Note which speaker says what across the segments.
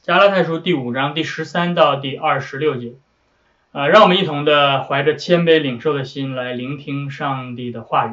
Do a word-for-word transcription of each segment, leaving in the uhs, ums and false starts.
Speaker 1: 加拉太书第五章第十三到第二十六节。呃，让我们一同的怀着谦卑领受的心来聆听上帝的话语。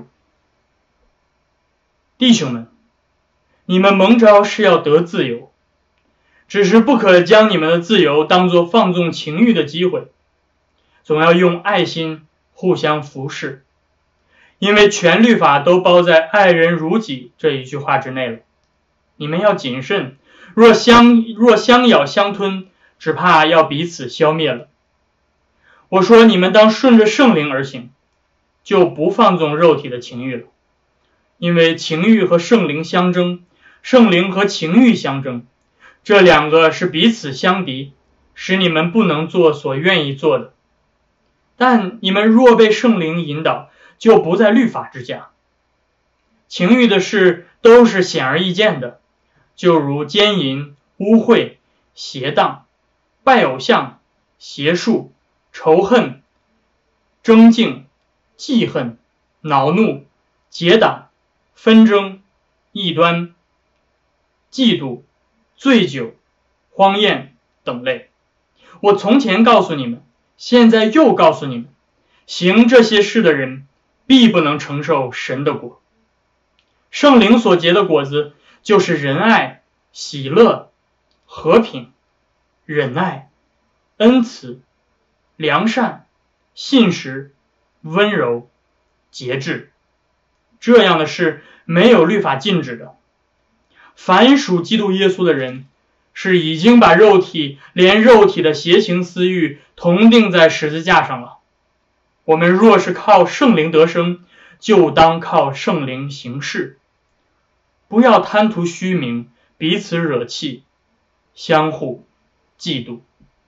Speaker 1: 弟兄们，你们蒙召是要得自由，只是不可将你们的自由当作放纵情欲的机会，总要用爱心互相服侍，因为全律法都包在爱人如己这一句话之内了。你们要谨慎，若相若相咬相吞，只怕要彼此消灭了。我说你们当顺着圣灵而行，就不放纵肉体的情欲了。因为情欲和圣灵相争，圣灵和情欲相争，这两个是彼此相敌，使你们不能做所愿意做的。但你们若被圣灵引导，就不在律法之下。情欲的事都是显而易见的，就如奸淫、污秽、邪荡、拜偶像、邪术、仇恨、争竞、记恨、恼怒、结党、纷争、异端、嫉妒、醉酒、荒宴等类。我从前告诉你们，现在又告诉你们，行这些事的人必不能承受神的国。圣灵所结的果子就是仁爱、喜乐、和平、忍耐、恩慈、良善、信实、温柔、节制。这样的事没有律法禁止的。凡属基督耶稣的人，是已经把肉体连肉体的邪情私欲同定在十字架上了。我们若是靠圣灵得生，就当靠圣灵行事，不要贪图虚名，彼此惹气，相互嫉妒。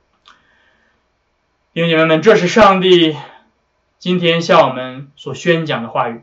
Speaker 1: 弟兄姐妹们，这是上帝今天向我们所宣讲的话语。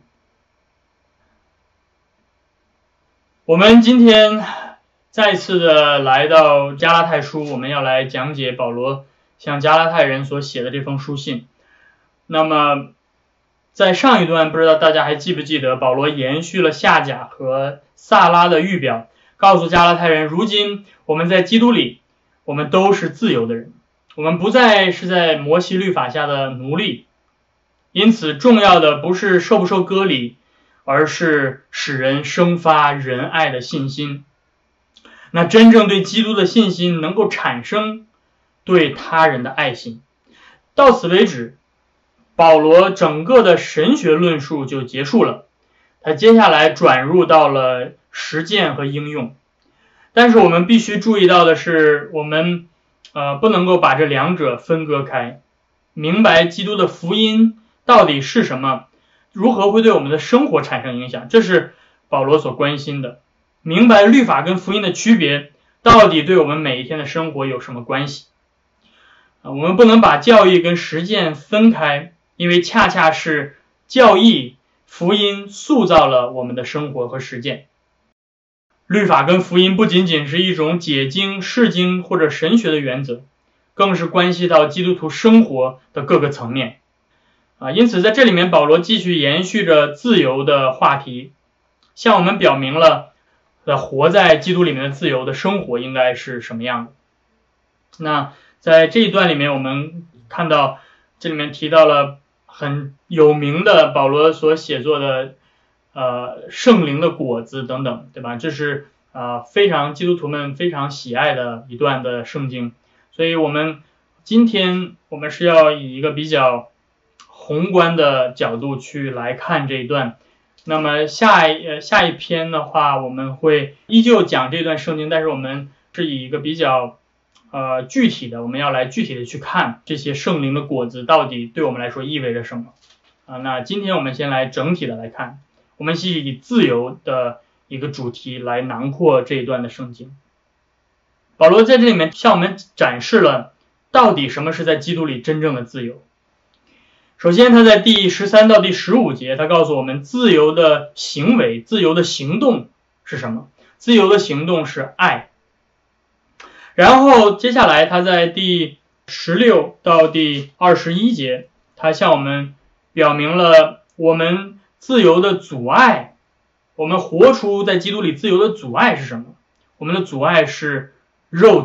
Speaker 1: 我们今天再次的来到加拉太书，我们要来讲解保罗向加拉太人所写的这封书信。那么在上一段，不知道大家还记不记得，保罗延续了夏甲和萨拉的预表，告诉加拉太人，如今我们在基督里，我们都是自由的人，我们不再是在摩西律法下的奴隶。因此重要的不是受不受割礼，而是使人生发仁爱的信心。那真正对基督的信心能够产生对他人的爱心。到此为止，保罗整个的神学论述就结束了，他接下来转入到了实践和应用。但是我们必须注意到的是，我们呃不能够把这两者分割开。明白基督的福音到底是什么，如何会对我们的生活产生影响，这是保罗所关心的。明白律法跟福音的区别，到底对我们每一天的生活有什么关系？我们不能把教义跟实践分开，因为恰恰是教义、福音塑造了我们的生活和实践。律法跟福音不仅仅是一种解经、释经或者神学的原则，更是关系到基督徒生活的各个层面。啊，因此在这里面保罗继续延续着自由的话题，向我们表明了活在基督里面的自由的生活应该是什么样的。那在这一段里面，我们看到这里面提到了很有名的保罗所写作的呃圣灵的果子等等，对吧？这是呃非常基督徒们非常喜爱的一段的圣经。所以我们今天我们是要以一个比较宏观的角度去来看这一段。那么下一呃下一篇的话，我们会依旧讲这段圣经，但是我们是以一个比较呃具体的，我们要来具体的去看这些圣灵的果子到底对我们来说意味着什么啊。那今天我们先来整体的来看，我们是以自由的一个主题来囊括这一段的圣经。保罗在这里面向我们展示了到底什么是在基督里真正的自由。首先他在第十三到第十五节，他告诉我们自由的行为，自由的行动是什么？自由的行动是爱。然后接下来他在第十六到第二十一节，他向我们表明了我们自由的阻碍，我们活出在基督里自由的阻碍是什么？我们的阻碍是肉体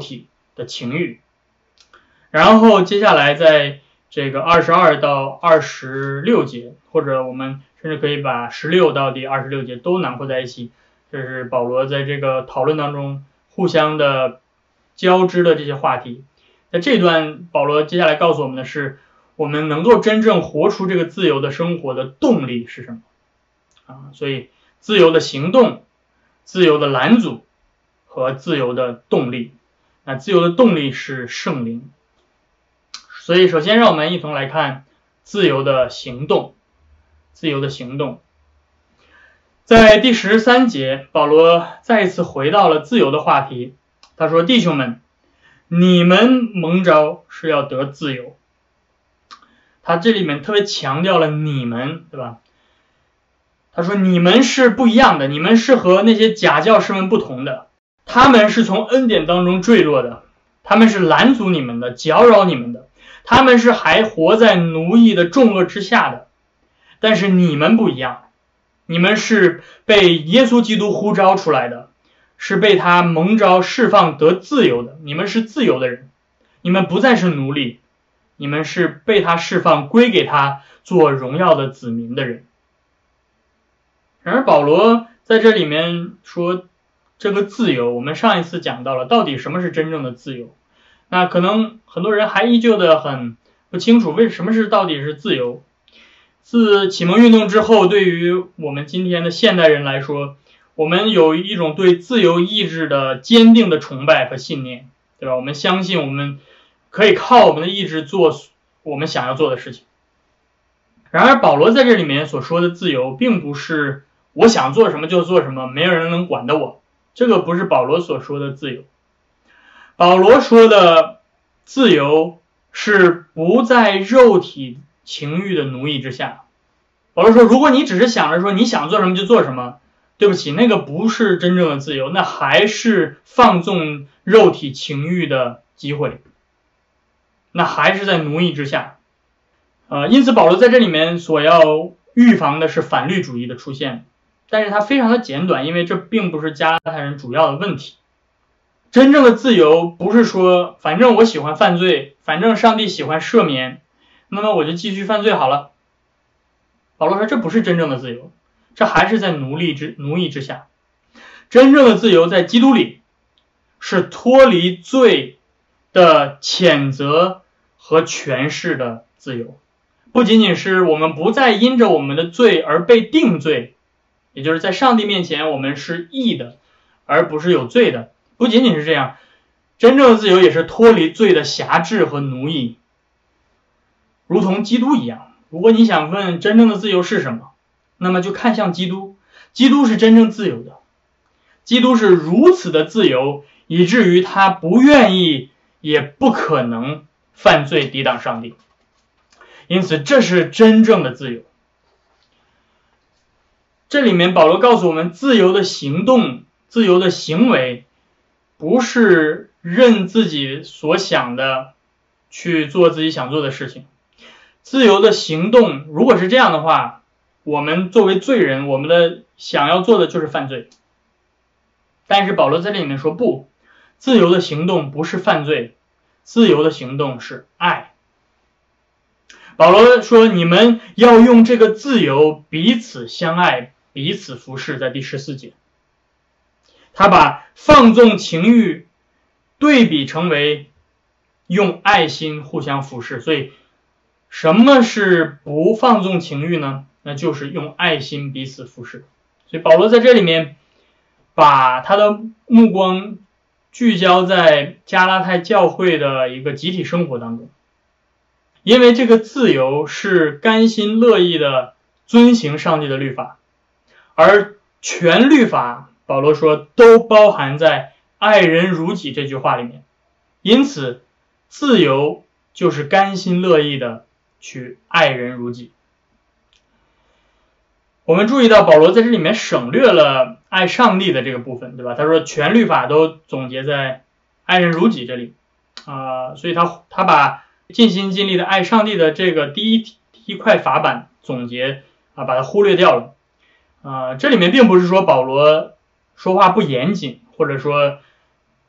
Speaker 1: 的情欲。然后接下来在这个二十二到二十六节，或者我们甚至可以把十六到第二十六节都囊括在一起，这是保罗在这个讨论当中互相的交织的这些话题。在这段保罗接下来告诉我们的是，我们能够真正活出这个自由的生活的动力是什么啊？所以自由的行动、自由的拦阻和自由的动力。那自由的动力是圣灵。所以首先让我们一同来看自由的行动。自由的行动。在第十三节，保罗再一次回到了自由的话题。他说：弟兄们，你们蒙召是要得自由。他这里面特别强调了你们，对吧？他说你们是不一样的，你们是和那些假教师们不同的，他们是从恩典当中坠落的，他们是拦阻你们的，搅扰你们的，他们是还活在奴役的重恶之下的。但是你们不一样，你们是被耶稣基督呼召出来的，是被他蒙召释放得自由的，你们是自由的人，你们不再是奴隶，你们是被他释放归给他做荣耀的子民的人。然而保罗在这里面说这个自由，我们上一次讲到了到底什么是真正的自由，那可能很多人还依旧的很不清楚为什么是到底是自由。自启蒙运动之后，对于我们今天的现代人来说，我们有一种对自由意志的坚定的崇拜和信念，对吧？我们相信我们可以靠我们的意志做我们想要做的事情。然而保罗在这里面所说的自由，并不是我想做什么就做什么，没有人能管得我，这个不是保罗所说的自由。保罗说的自由是不在肉体情欲的奴役之下。保罗说，如果你只是想着说你想做什么就做什么，对不起，那个不是真正的自由，那还是放纵肉体情欲的机会，那还是在奴役之下。呃，因此保罗在这里面所要预防的是反律主义的出现，但是它非常的简短，因为这并不是加拉太人主要的问题。真正的自由不是说反正我喜欢犯罪，反正上帝喜欢赦免，那么我就继续犯罪好了。保罗说这不是真正的自由，这还是在奴隶之奴役之下。真正的自由在基督里，是脱离罪的谴责和权势的自由。不仅仅是我们不再因着我们的罪而被定罪，也就是在上帝面前我们是义的，而不是有罪的。不仅仅是这样，真正的自由也是脱离罪的辖制和奴役，如同基督一样。如果你想问真正的自由是什么，那么就看向基督。基督是真正自由的，基督是如此的自由，以至于他不愿意也不可能犯罪抵挡上帝。因此这是真正的自由。这里面保罗告诉我们，自由的行动、自由的行为不是任自己所想的去做自己想做的事情。自由的行动如果是这样的话，我们作为罪人，我们的想要做的就是犯罪。但是保罗在这里面说，不，自由的行动不是犯罪，自由的行动是爱。保罗说，你们要用这个自由彼此相爱，彼此服侍，在第十四节。他把放纵情欲对比成为用爱心互相服侍。所以什么是不放纵情欲呢？那就是用爱心彼此服侍。所以保罗在这里面把他的目光聚焦在加拉太教会的一个集体生活当中，因为这个自由是甘心乐意的遵行上帝的律法，而全律法保罗说都包含在爱人如己这句话里面。因此自由就是甘心乐意的去爱人如己。我们注意到保罗在这里面省略了爱上帝的这个部分，对吧？他说全律法都总结在爱人如己这里啊、呃，所以他他把尽心尽力的爱上帝的这个第一第一块法版总结啊，把它忽略掉了啊、呃。这里面并不是说保罗说话不严谨，或者说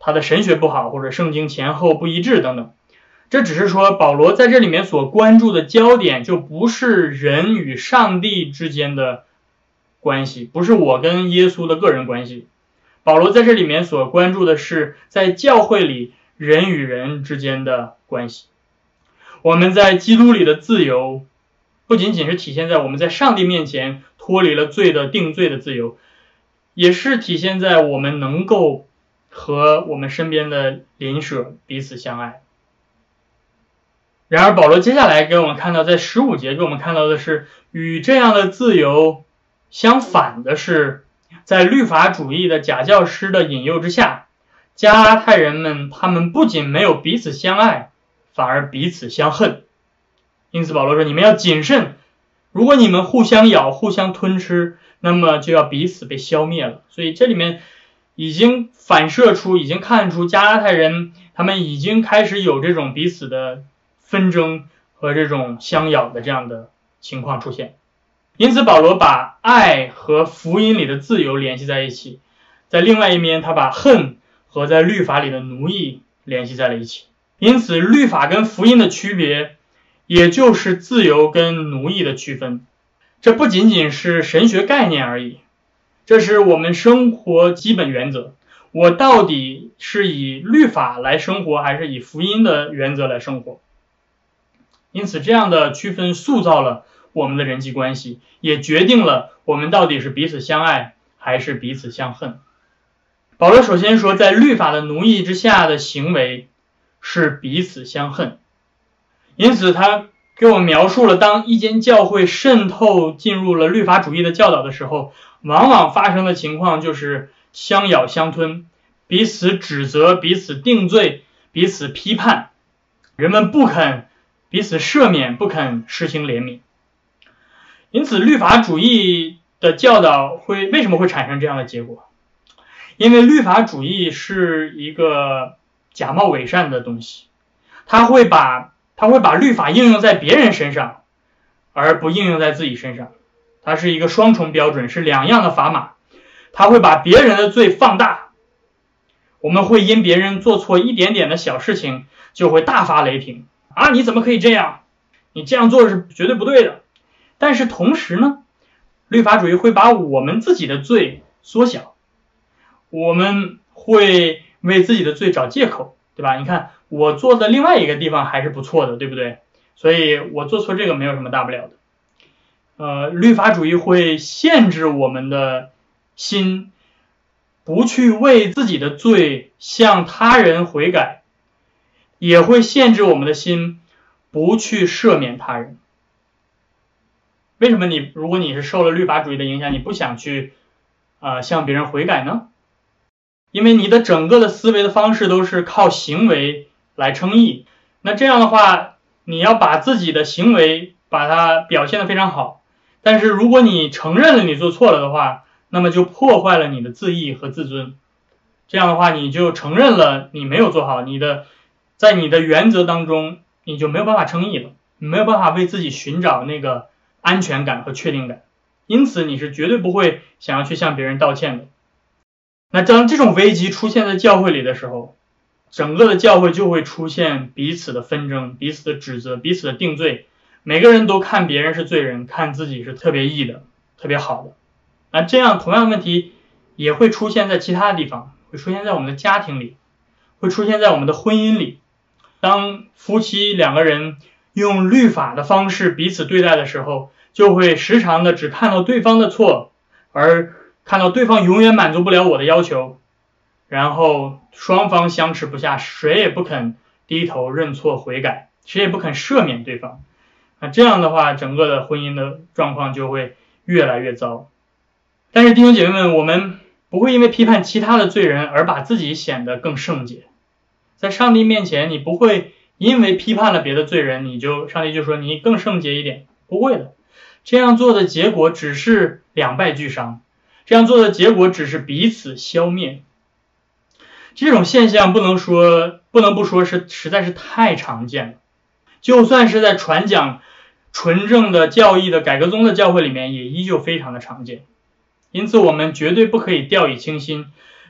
Speaker 1: 他的神学不好，或者圣经前后不一致等等。这只是说保罗在这里面所关注的焦点就不是人与上帝之间的关系，不是我跟耶稣的个人关系。保罗在这里面所关注的是在教会里人与人之间的关系。我们在基督里的自由不仅仅是体现在我们在上帝面前脱离了罪的定罪的自由，也是体现在我们能够和我们身边的邻舍彼此相爱。然而保罗接下来给我们看到，在十五节给我们看到的是，与这样的自由相反的是，在律法主义的假教师的引诱之下，加拉太人们他们不仅没有彼此相爱，反而彼此相恨。因此保罗说，你们要谨慎，如果你们互相咬互相吞吃，那么就要彼此被消灭了。所以这里面已经反射出，已经看出加拉太人他们已经开始有这种彼此的纷争和这种相咬的这样的情况出现。因此保罗把爱和福音里的自由联系在一起，在另外一面他把恨和在律法里的奴役联系在了一起。因此律法跟福音的区别也就是自由跟奴役的区分。这不仅仅是神学概念而已，这是我们生活基本原则。我到底是以律法来生活，还是以福音的原则来生活？因此这样的区分塑造了我们的人际关系，也决定了我们到底是彼此相爱还是彼此相恨。保罗首先说，在律法的奴役之下的行为是彼此相恨。因此他给我们描述了，当一间教会渗透进入了律法主义的教导的时候，往往发生的情况就是相咬相吞，彼此指责，彼此定罪，彼此批判，人们不肯彼此赦免，不肯施行怜悯。因此律法主义的教导会为什么会产生这样的结果？因为律法主义是一个假冒伪善的东西，它会把它会把律法应用在别人身上，而不应用在自己身上。它是一个双重标准，是两样的砝码。它会把别人的罪放大，我们会因别人做错一点点的小事情就会大发雷霆啊！你怎么可以这样？你这样做是绝对不对的。但是同时呢，律法主义会把我们自己的罪缩小，我们会为自己的罪找借口，对吧？你看我做的另外一个地方还是不错的，对不对？所以我做错这个没有什么大不了的。呃，律法主义会限制我们的心，不去为自己的罪向他人悔改，也会限制我们的心不去赦免他人。为什么你如果你是受了律法主义的影响，你不想去呃向别人悔改呢？因为你的整个的思维的方式都是靠行为来称义。那这样的话，你要把自己的行为把它表现得非常好，但是如果你承认了你做错了的话，那么就破坏了你的自义和自尊。这样的话，你就承认了你没有做好，你的在你的原则当中你就没有办法称义了，你没有办法为自己寻找那个安全感和确定感，因此你是绝对不会想要去向别人道歉的。那当这种危机出现在教会里的时候，整个的教会就会出现彼此的纷争，彼此的指责，彼此的定罪，每个人都看别人是罪人，看自己是特别义的，特别好的。那这样同样的问题也会出现在其他的地方，会出现在我们的家庭里，会出现在我们的婚姻里。当夫妻两个人用律法的方式彼此对待的时候，就会时常的只看到对方的错，而看到对方永远满足不了我的要求，然后双方相持不下，谁也不肯低头认错悔改，谁也不肯赦免对方。那这样的话，整个的婚姻的状况就会越来越糟。但是弟兄姐妹们，我们不会因为批判其他的罪人而把自己显得更圣洁。在上帝面前，你不会因为批判了别的罪人，你就上帝就说你更圣洁一点，不会的。这样做的结果只是两败俱伤，这样做的结果只是彼此消灭。这种现象不能说不能不说是实在是太常见了，就算是在传讲纯正的教义的改革宗的教会里面，也依旧非常的常见。因此我们绝对不可以掉以轻心，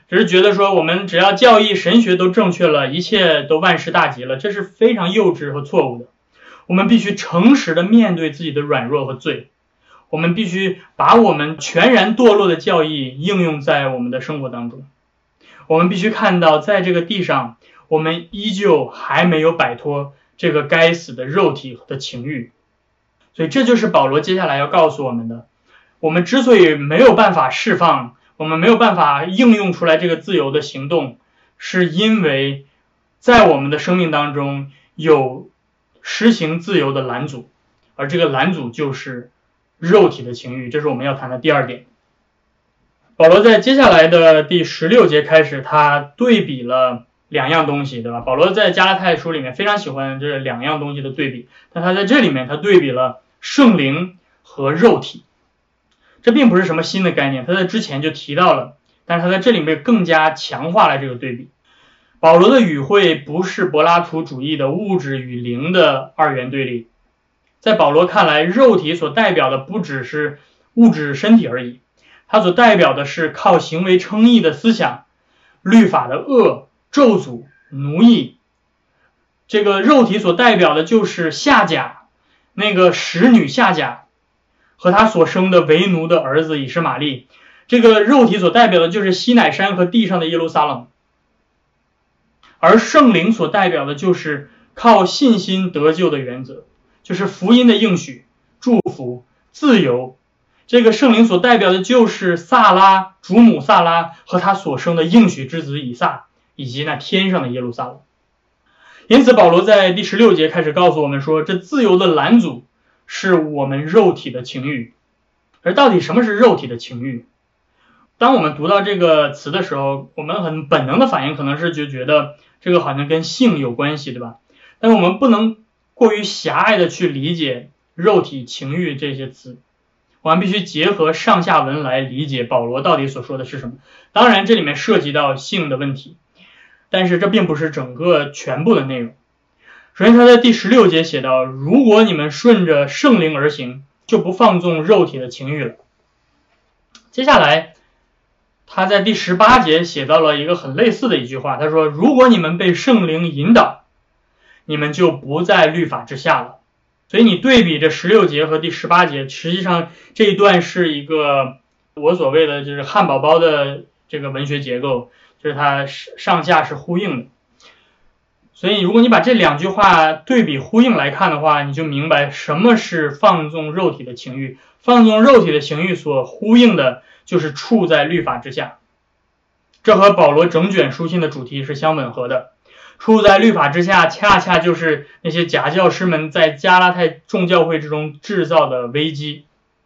Speaker 1: 只是觉得说我们只要教义神学都正确了，一切都万事大吉了，这是非常幼稚和错误的。我们必须诚实的面对自己的软弱和罪，我们必须把我们全然堕落的教义应用在我们的生活当中。我们必须看到，在这个地上，我们依旧还没有摆脱这个该死的肉体的情欲。所以这就是保罗接下来要告诉我们的。我们之所以没有办法释放，我们没有办法应用出来这个自由的行动，是因为在我们的生命当中有实行自由的拦阻，而这个拦阻就是肉体的情欲，这是我们要谈的第二点。保罗在接下来的第十六节开始，他对比了两样东西，对吧？保罗在加拉太书里面非常喜欢这两样东西的对比，但他在这里面他对比了圣灵和肉体。这并不是什么新的概念，他在之前就提到了，但是他在这里面更加强化了这个对比。保罗的语汇不是柏拉图主义的物质与灵的二元对立，在保罗看来，肉体所代表的不只是物质身体而已，它所代表的是靠行为称义的思想，律法的恶、咒诅、奴役。这个肉体所代表的就是夏甲，那个使女夏甲和他所生的为奴的儿子以实玛利。这个肉体所代表的就是西乃山和地上的耶路撒冷，而圣灵所代表的就是靠信心得救的原则，就是福音的应许、祝福、自由。这个圣灵所代表的就是萨拉、主母萨拉和他所生的应许之子以撒，以及那天上的耶路撒冷。因此保罗在第十六节开始告诉我们说，这自由的拦阻是我们肉体的情欲。而到底什么是肉体的情欲？当我们读到这个词的时候，我们很本能的反应可能是就觉得这个好像跟性有关系，对吧？但是我们不能过于狭隘的去理解肉体情欲这些词，我们必须结合上下文来理解保罗到底所说的是什么。当然这里面涉及到性的问题，但是这并不是整个全部的内容。首先他在第十六节写到，如果你们顺着圣灵而行，就不放纵肉体的情欲了。接下来他在第十八节写到了一个很类似的一句话，他说，如果你们被圣灵引导，你们就不在律法之下了。所以你对比这十六节和第十八节，实际上这一段是一个我所谓的就是汉堡包的这个文学结构，就是它上下是呼应的。所以如果你把这两句话对比呼应来看的话，你就明白什么是放纵肉体的情欲。放纵肉体的情欲所呼应的就是处在律法之下，这和保罗整卷书信的主题是相吻合的。处在律法之下，恰恰就是那些假教师们在加拉太众教会之中制造的危机。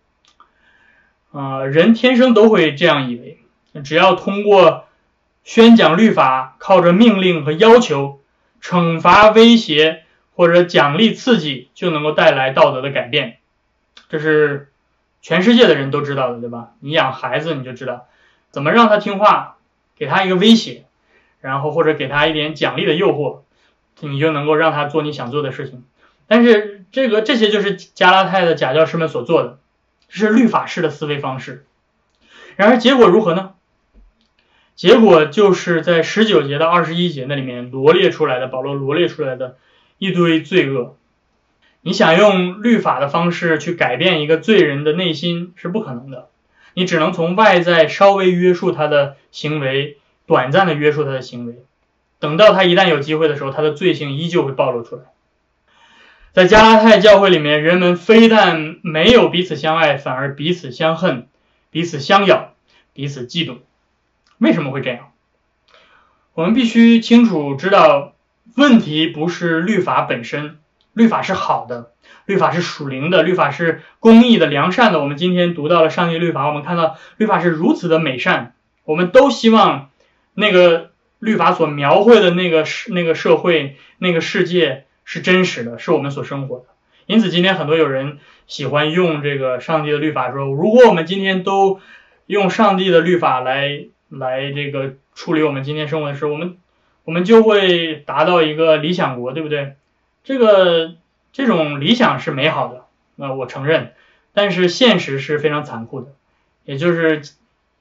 Speaker 1: 呃，人天生都会这样以为，只要通过宣讲律法，靠着命令和要求、惩罚、威胁或者奖励刺激，就能够带来道德的改变。这是全世界的人都知道的，对吧？你养孩子你就知道怎么让他听话，给他一个威胁，然后或者给他一点奖励的诱惑，你就能够让他做你想做的事情。但是这个这些就是加拉太的假教师们所做的，这是律法式的思维方式。然而结果如何呢？结果就是在十九节到二十一节那里面罗列出来的，保罗罗列出来的一堆罪恶。你想用律法的方式去改变一个罪人的内心是不可能的，你只能从外在稍微约束他的行为，短暂的约束他的行为，等到他一旦有机会的时候，他的罪性依旧会暴露出来。在加拉太教会里面，人们非但没有彼此相爱，反而彼此相恨，彼此相咬，彼此嫉妒。为什么会这样？我们必须清楚知道，问题不是律法本身，律法是好的，律法是属灵的，律法是公义的、良善的。我们今天读到了上帝律法，我们看到律法是如此的美善，我们都希望那个律法所描绘的那个那个社会、那个世界是真实的，是我们所生活的。因此今天很多有人喜欢用这个上帝的律法说，如果我们今天都用上帝的律法来来这个处理我们今天生活的事，我们我们就会达到一个理想国，对不对？这个这种理想是美好的，呃，我承认，但是现实是非常残酷的。也就是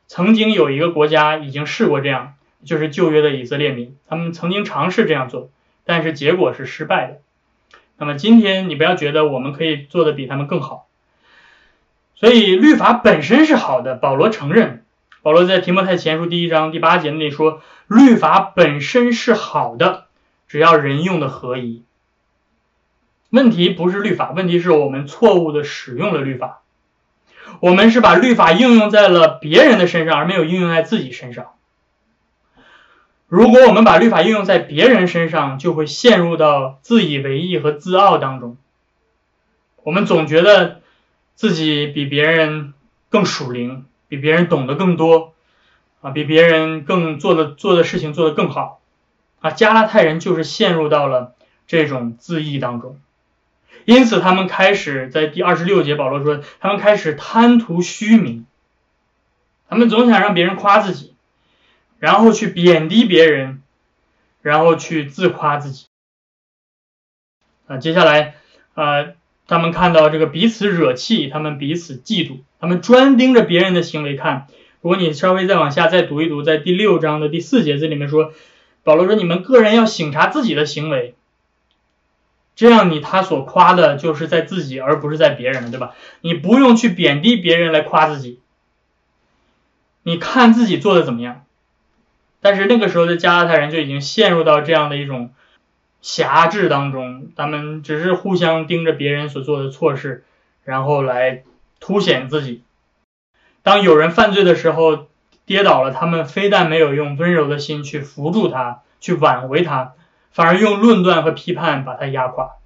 Speaker 1: 曾经有一个国家已经试过这样，就是旧约的以色列民，他们曾经尝试这样做，但是结果是失败的。那么今天你不要觉得我们可以做的比他们更好，所以律法本身是好的，保罗承认，保罗在提摩太前书第一章第八节那里说，律法本身是好的，只要人用的合宜。问题不是律法，问题是我们错误的使用了律法，我们是把律法应用在了别人的身上，而没有应用在自己身上。如果我们把律法应用在别人身上，就会陷入到自以为意和自傲当中。我们总觉得自己比别人更属灵，比别人懂得更多啊，比别人更做的做的事情做得更好啊。加拉太人就是陷入到了这种自义当中，因此他们开始在第二十六节保罗说，他们开始贪图虚名，他们总想让别人夸自己，然后去贬低别人，然后去自夸自己啊。接下来呃，他们看到这个彼此惹气，他们彼此嫉妒，他们专盯着别人的行为看。如果你稍微再往下再读一读，在第六章的第四节这里面说，保罗说你们个人要省察自己的行为，这样你他所夸的就是在自己而不是在别人，对吧？你不用去贬低别人来夸自己，你看自己做的怎么样。但是那个时候的加拉太人就已经陷入到这样的一种辖制当中，他们只是互相盯着别人所做的错事，然后来凸显自己。当有人犯罪的时候跌倒了，他们非但没有用温柔的心去扶助他，去挽回他，反而用论断和批判把他压垮。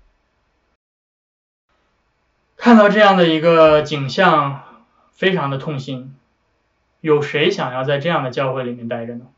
Speaker 1: 看到这样的一个景象，非常的痛心。有谁想要在这样的教会里面待着呢？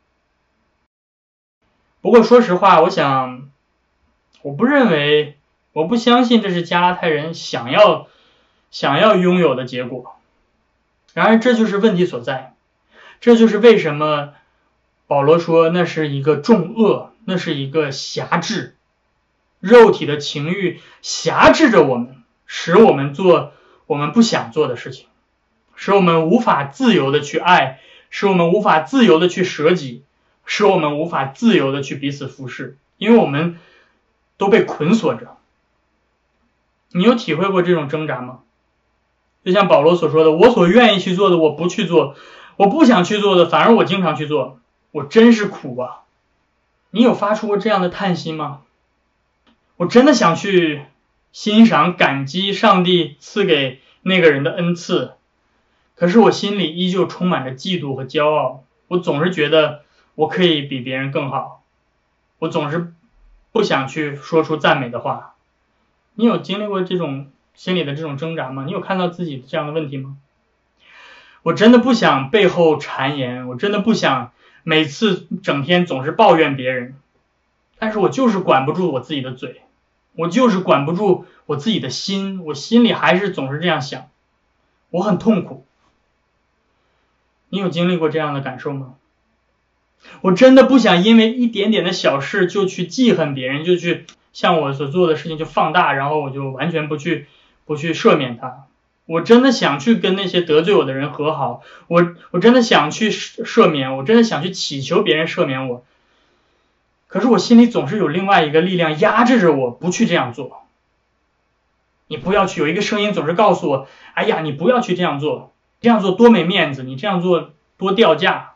Speaker 1: 不过说实话，我想我不认为，我不相信这是加拉太人想要想要拥有的结果。然而这就是问题所在，这就是为什么保罗说那是一个重恶，那是一个辖制，肉体的情欲辖制着我们，使我们做我们不想做的事情，使我们无法自由的去爱，使我们无法自由的去舍己，使我们无法自由的去彼此服侍，因为我们都被捆锁着。你有体会过这种挣扎吗？就像保罗所说的，我所愿意去做的我不去做，我不想去做的反而我经常去做，我真是苦啊。你有发出过这样的叹息吗？我真的想去欣赏感激上帝赐给那个人的恩赐，可是我心里依旧充满着嫉妒和骄傲，我总是觉得我可以比别人更好，我总是不想去说出赞美的话。你有经历过这种心里的这种挣扎吗？你有看到自己这样的问题吗？我真的不想背后谗言，我真的不想每次整天总是抱怨别人，但是我就是管不住我自己的嘴，我就是管不住我自己的心，我心里还是总是这样想，我很痛苦。你有经历过这样的感受吗？我真的不想因为一点点的小事就去记恨别人，就去像我所做的事情就放大，然后我就完全不去不去赦免他。我真的想去跟那些得罪我的人和好，我我真的想去赦免，我真的想去祈求别人赦免我，可是我心里总是有另外一个力量压制着我不去这样做。你不要去，有一个声音总是告诉我，哎呀，你不要去这样做，这样做多没面子，你这样做多掉价。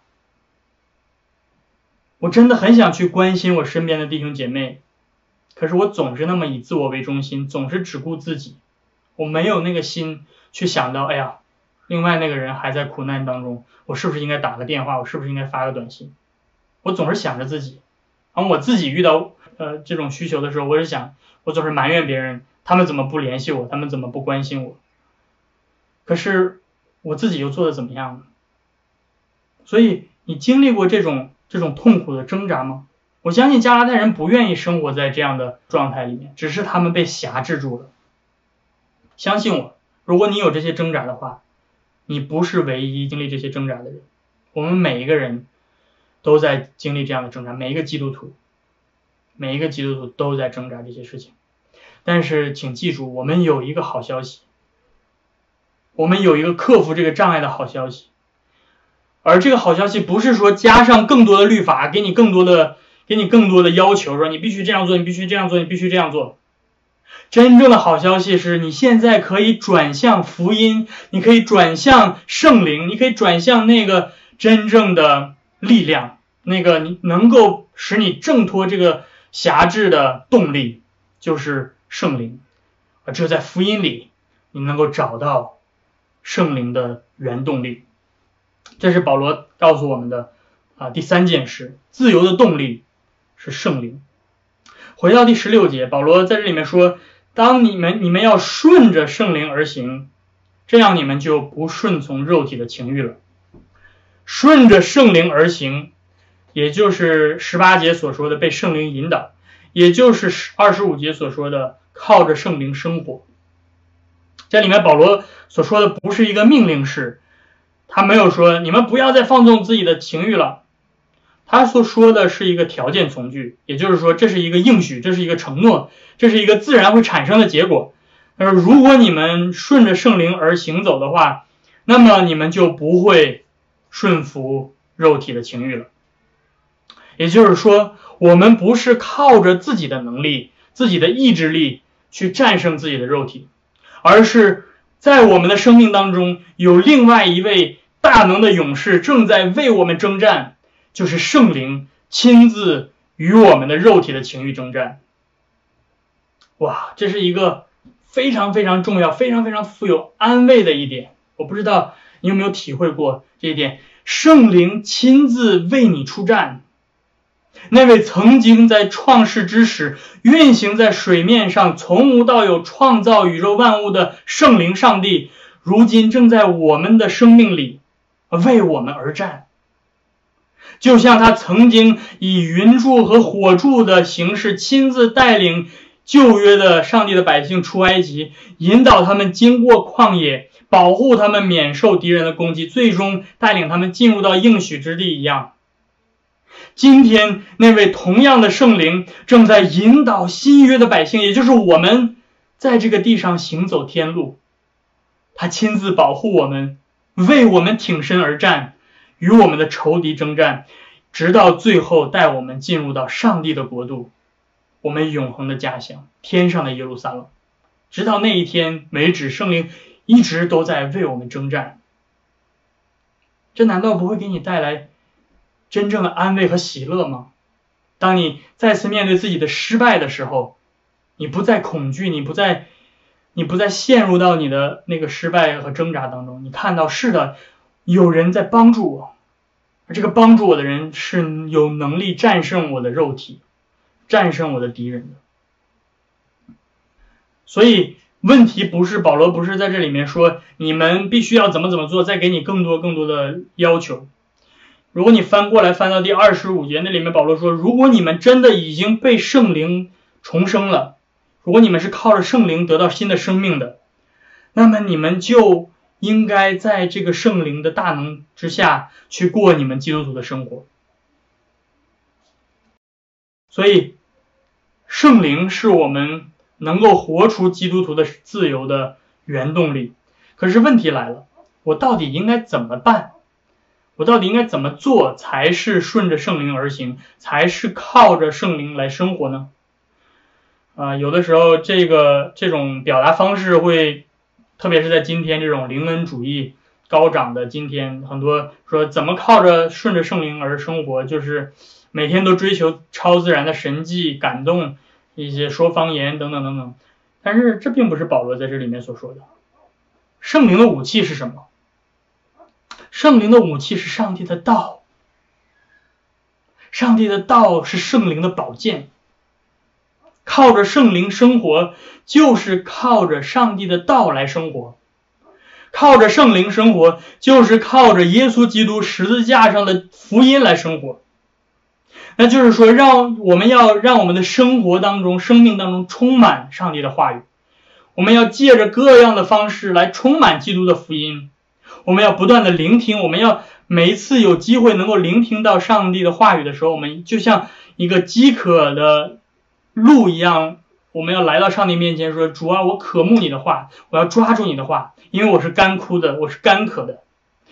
Speaker 1: 我真的很想去关心我身边的弟兄姐妹，可是我总是那么以自我为中心，总是只顾自己，我没有那个心去想到，哎呀，另外那个人还在苦难当中，我是不是应该打个电话，我是不是应该发个短信。我总是想着自己，而我自己遇到呃这种需求的时候，我是想，我总是埋怨别人，他们怎么不联系我，他们怎么不关心我，可是我自己又做的怎么样呢？所以你经历过这种这种痛苦的挣扎吗？我相信加拉太人不愿意生活在这样的状态里面，只是他们被辖制住了。相信我，如果你有这些挣扎的话，你不是唯一经历这些挣扎的人，我们每一个人都在经历这样的挣扎，每一个基督徒每一个基督徒都在挣扎这些事情。但是请记住，我们有一个好消息，我们有一个克服这个障碍的好消息， 而这个好消息不是说加上更多的律法，给你更多的给你更多的要求，说你必须这样做，你必须这样做，你必须这样做。真正的好消息是你现在可以转向福音，你可以转向圣灵，你可以转向那个真正的力量，那个你能够使你挣脱这个辖制的动力，就是圣灵。而只有在福音里，你能够找到圣灵的原动力。这是保罗告诉我们的啊第三件事，自由的动力是圣灵。回到第十六节，保罗在这里面说，当你们你们要顺着圣灵而行，这样你们就不顺从肉体的情欲了。顺着圣灵而行，也就是十八节所说的被圣灵引导，也就是二十五节所说的靠着圣灵生活。这里面保罗所说的不是一个命令式，他没有说你们不要再放纵自己的情欲了，他所说的是一个条件从句，也就是说这是一个应许，这是一个承诺，这是一个自然会产生的结果。而如果你们顺着圣灵而行走的话，那么你们就不会顺服肉体的情欲了。也就是说，我们不是靠着自己的能力、自己的意志力去战胜自己的肉体，而是在我们的生命当中有另外一位大能的勇士正在为我们征战，就是圣灵亲自与我们的肉体的情欲征战。哇，这是一个非常非常重要、非常非常富有安慰的一点。我不知道你有没有体会过这一点，圣灵亲自为你出战。那位曾经在创世之时运行在水面上，从无到有创造宇宙万物的圣灵上帝，如今正在我们的生命里为我们而战。就像他曾经以云柱和火柱的形式亲自带领旧约的上帝的百姓出埃及，引导他们经过旷野，保护他们免受敌人的攻击，最终带领他们进入到应许之地一样。今天那位同样的圣灵正在引导新约的百姓，也就是我们，在这个地上行走天路。他亲自保护我们，为我们挺身而战，与我们的仇敌征战，直到最后带我们进入到上帝的国度，我们永恒的家乡，天上的耶路撒冷。直到那一天为止，圣灵一直都在为我们征战。这难道不会给你带来真正的安慰和喜乐吗？当你再次面对自己的失败的时候，你不再恐惧，你不再你不再陷入到你的那个失败和挣扎当中，你看到是的，有人在帮助我，而这个帮助我的人是有能力战胜我的肉体，战胜我的敌人的。所以问题不是，保罗不是在这里面说你们必须要怎么怎么做，再给你更多更多的要求。如果你翻过来翻到第二十五节，那里面保罗说，如果你们真的已经被圣灵重生了，如果你们是靠着圣灵得到新的生命的，那么你们就应该在这个圣灵的大能之下去过你们基督徒的生活。所以圣灵是我们能够活出基督徒的自由的原动力。可是问题来了，我到底应该怎么办？我到底应该怎么做才是顺着圣灵而行，才是靠着圣灵来生活呢？啊、呃，有的时候这个这种表达方式会，特别是在今天这种灵恩主义高涨的今天，很多说怎么靠着顺着圣灵而生活，就是每天都追求超自然的神迹、感动、一些说方言等等等等。但是这并不是保罗在这里面所说的。圣灵的武器是什么？圣灵的武器是上帝的道，上帝的道是圣灵的宝剑。靠着圣灵生活，就是靠着上帝的道来生活。靠着圣灵生活，就是靠着耶稣基督十字架上的福音来生活。那就是说，让我们要让我们的生活当中、生命当中充满上帝的话语。我们要借着各样的方式来充满基督的福音。我们要不断的聆听，我们要每一次有机会能够聆听到上帝的话语的时候，我们就像一个饥渴的鹿一样，我们要来到上帝面前说，主啊，我渴慕你的话，我要抓住你的话，因为我是干枯的，我是干渴的。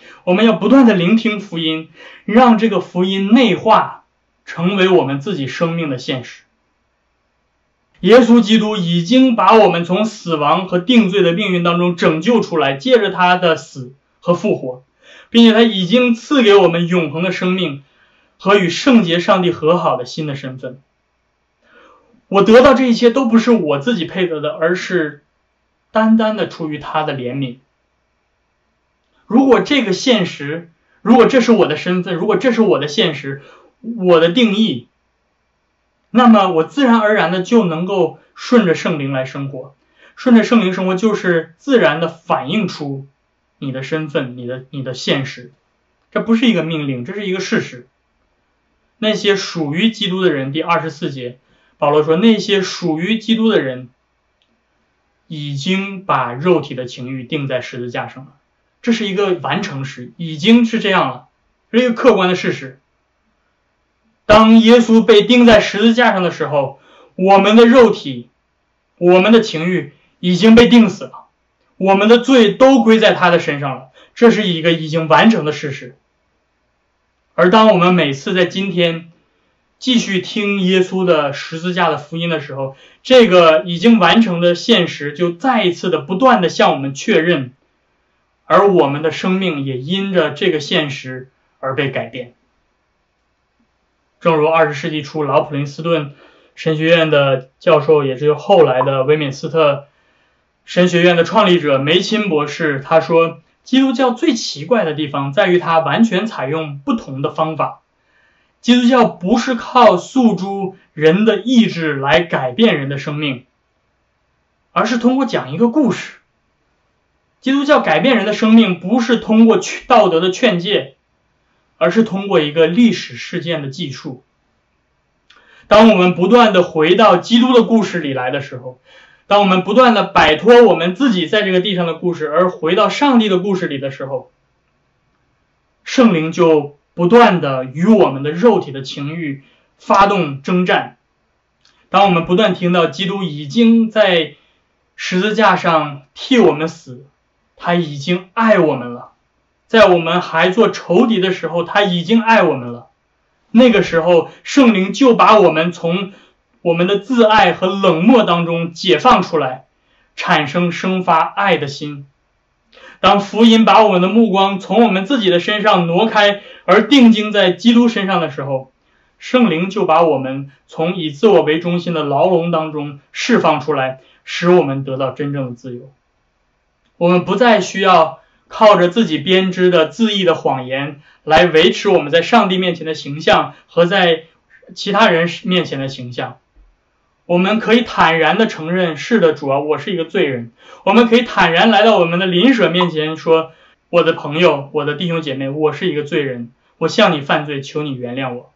Speaker 1: 我们要不断的聆听福音，让这个福音内化，成为我们自己生命的现实。耶稣基督已经把我们从死亡和定罪的命运当中拯救出来，借着他的死和复活，并且他已经赐给我们永恒的生命和与圣洁上帝和好的新的身份。我得到这一切都不是我自己配得的，而是单单的出于他的怜悯。如果这个现实，如果这是我的身份，如果这是我的现实，我的定义，那么我自然而然的就能够顺着圣灵来生活。顺着圣灵生活就是自然的反映出你的身份，你的你的现实。这不是一个命令，这是一个事实。那些属于基督的人，第二十四节保罗说，那些属于基督的人已经把肉体的情欲钉在十字架上了。这是一个完成时，已经是这样了，这是一个客观的事实。当耶稣被钉在十字架上的时候，我们的肉体，我们的情欲已经被钉死了，我们的罪都归在他的身上了，这是一个已经完成的事实。而当我们每次在今天继续听耶稣的十字架的福音的时候，这个已经完成的现实就再一次的不断的向我们确认，而我们的生命也因着这个现实而被改变。正如二十世纪初老普林斯顿神学院的教授，也是后来的威敏斯特神学院的创立者梅钦博士，他说，基督教最奇怪的地方在于它完全采用不同的方法。基督教不是靠诉诸人的意志来改变人的生命，而是通过讲一个故事。基督教改变人的生命不是通过道德的劝诫，而是通过一个历史事件的记述。当我们不断的回到基督的故事里来的时候，当我们不断的摆脱我们自己在这个地上的故事，而回到上帝的故事里的时候，圣灵就不断的与我们的肉体的情欲发动征战。当我们不断听到基督已经在十字架上替我们死，他已经爱我们了，在我们还做仇敌的时候，他已经爱我们了。那个时候，圣灵就把我们从我们的自爱和冷漠当中解放出来，产生生发爱的心。当福音把我们的目光从我们自己的身上挪开，而定睛在基督身上的时候，圣灵就把我们从以自我为中心的牢笼当中释放出来，使我们得到真正的自由。我们不再需要靠着自己编织的自义的谎言来维持我们在上帝面前的形象和在其他人面前的形象。我们可以坦然地承认，是的，主啊，我是一个罪人。我们可以坦然来到我们的邻舍面前说，我的朋友，我的弟兄姐妹，我是一个罪人，我向你犯罪，求你原谅我。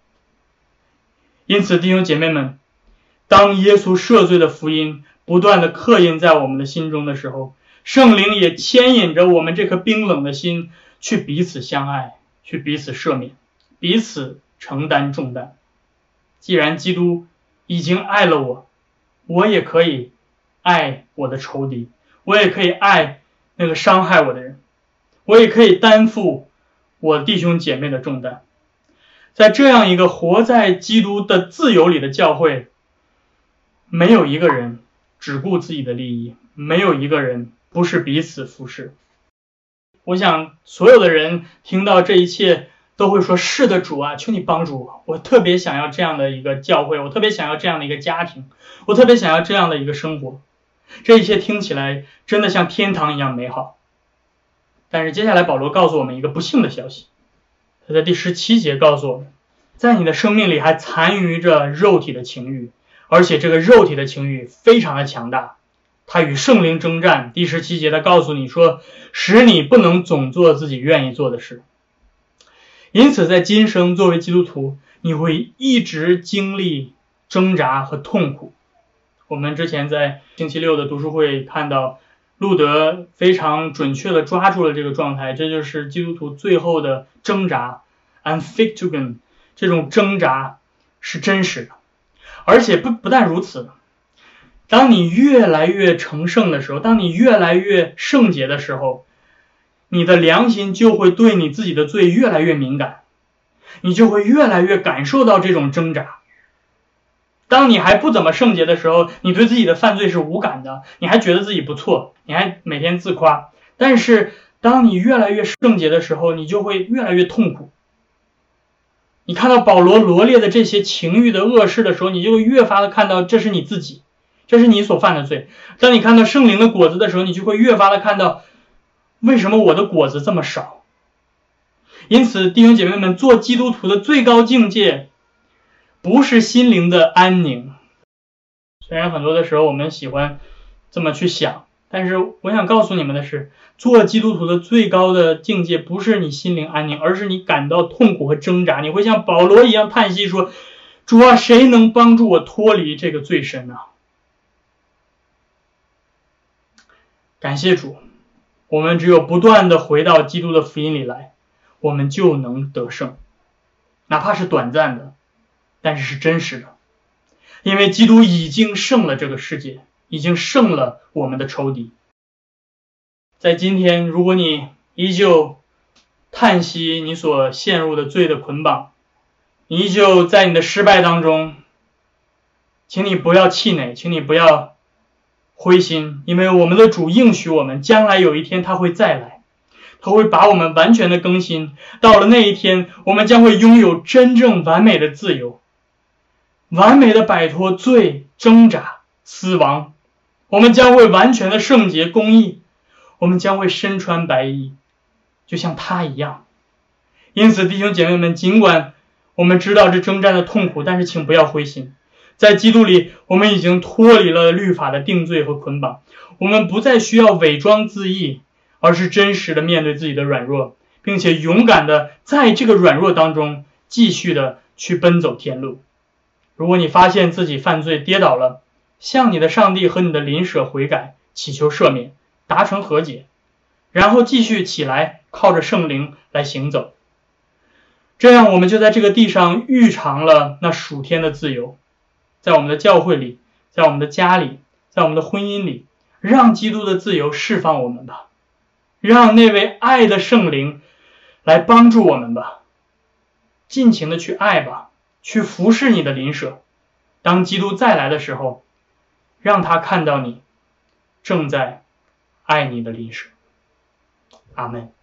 Speaker 1: 因此弟兄姐妹们，当耶稣赦罪的福音不断地刻印在我们的心中的时候，圣灵也牵引着我们这颗冰冷的心去彼此相爱，去彼此赦免，彼此承担重担。既然基督已经爱了我，我也可以爱我的仇敌，我也可以爱那个伤害我的人，我也可以担负我弟兄姐妹的重担。在这样一个活在基督的自由里的教会，没有一个人只顾自己的利益，没有一个人不是彼此服侍。我想所有的人听到这一切都会说，是的，主啊，求你帮助我，我特别想要这样的一个教会，我特别想要这样的一个家庭，我特别想要这样的一个生活。这一切听起来真的像天堂一样美好。但是接下来保罗告诉我们一个不幸的消息，他在第十七节告诉我们，在你的生命里还残余着肉体的情欲，而且这个肉体的情欲非常的强大，他与圣灵征战。第十七节他告诉你说，使你不能总做自己愿意做的事。因此在今生作为基督徒，你会一直经历挣扎和痛苦。我们之前在星期六的读书会看到路德非常准确地抓住了这个状态，这就是基督徒最后的挣扎 Anfechtung， 这种挣扎是真实的。而且不不但如此，当你越来越成圣的时候，当你越来越圣洁的时候， 你的良心就会对你自己的罪越来越敏感，你就会越来越感受到这种挣扎。当你还不怎么圣洁的时候，你对自己的犯罪是无感的，你还觉得自己不错，你还每天自夸。但是当你越来越圣洁的时候，你就会越来越痛苦。你看到保罗罗列的这些情欲的恶事的时候，你就会越发的看到这是你自己，这是你所犯的罪。当你看到圣灵的果子的时候，你就会越发的看到为什么我的果子这么少。因此弟兄姐妹们，做基督徒的最高境界不是心灵的安宁。虽然很多的时候我们喜欢这么去想，但是我想告诉你们的是，做基督徒的最高的境界不是你心灵安宁，而是你感到痛苦和挣扎。你会像保罗一样叹息说，主啊，谁能帮助我脱离这个罪身呢？感谢主，我们只有不断的回到基督的福音里来，我们就能得胜，哪怕是短暂的，但是是真实的。因为基督已经胜了这个世界，已经胜了我们的仇敌。在今天，如果你依旧叹息你所陷入的罪的捆绑，你依旧在你的失败当中，请你不要气馁，请你不要灰心，因为我们的主应许我们，将来有一天他会再来，他会把我们完全的更新。到了那一天，我们将会拥有真正完美的自由，完美的摆脱罪、挣扎、死亡。我们将会完全的圣洁公义，我们将会身穿白衣，就像他一样。因此弟兄姐妹们，尽管我们知道这征战的痛苦，但是请不要灰心。在基督里，我们已经脱离了律法的定罪和捆绑，我们不再需要伪装自义，而是真实的面对自己的软弱，并且勇敢的在这个软弱当中继续的去奔走天路。如果你发现自己犯罪跌倒了，向你的上帝和你的邻舍悔改，祈求赦免，达成和解，然后继续起来，靠着圣灵来行走。这样我们就在这个地上预尝了那属天的自由，在我们的教会里，在我们的家里，在我们的婚姻里，让基督的自由释放我们吧，让那位爱的圣灵来帮助我们吧，尽情的去爱吧，去服侍你的邻舍。当基督再来的时候，让他看到你正在爱你的邻舍。阿们。